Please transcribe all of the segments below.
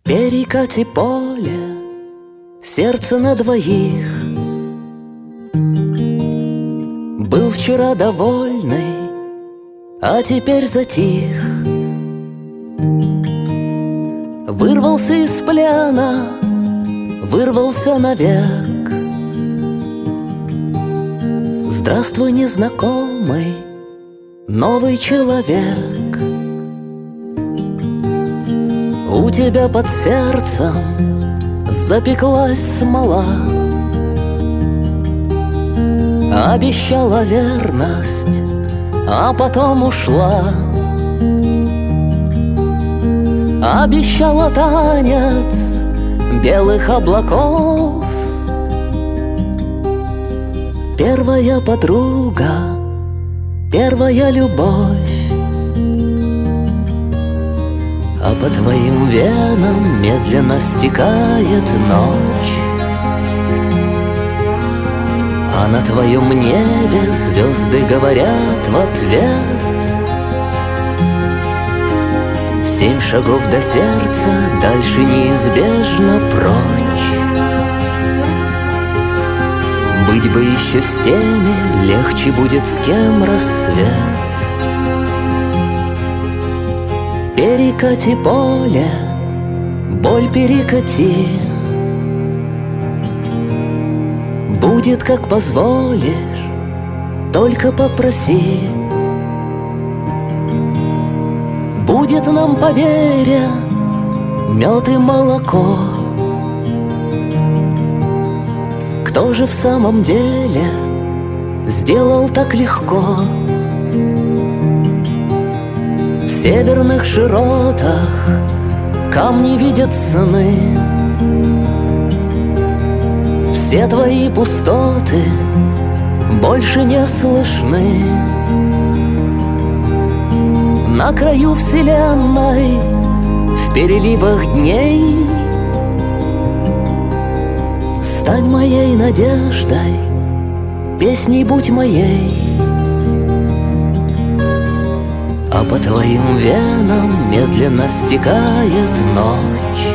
Перекати поле, сердце на двоих. Был вчера довольный, а теперь затих. Вырвался из плена, вырвался навек. Здравствуй, незнакомый, новый человек. У тебя под сердцем запеклась смола, обещала верность, а потом ушла. Обещала танец белых облаков. Первая подруга, первая любовь. А по твоим венам медленно стекает ночь. А на твоем небе звезды говорят в ответ: 7 шагов до сердца, дальше неизбежно прочь. Быть бы еще с теми, легче будет с кем рассвет. Перекати поле, боль перекати. Будет, как позволишь, только попроси. Будет нам, поверя, мед и молоко. Кто же в самом деле сделал так легко? В северных широтах камни видят сны. Все твои пустоты больше не слышны. На краю вселенной, в переливах дней, стань моей надеждой, песней будь моей. А по твоим венам медленно стекает ночь.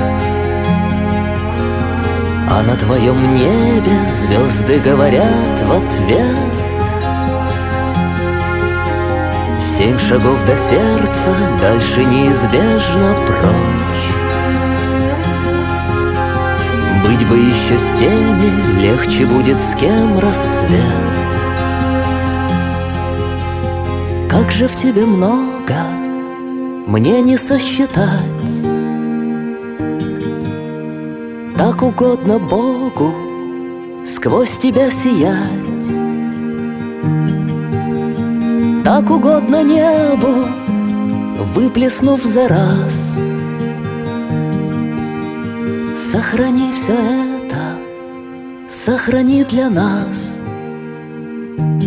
А на твоем небе звезды говорят в ответ: 7 шагов до сердца, дальше неизбежно прочь. Быть бы еще с теми, легче будет с кем рассвет. Как же в тебе много, мне не сосчитать. Так угодно Богу сквозь тебя сиять. Так угодно небу, выплеснув за раз. Сохрани все это, сохрани для нас.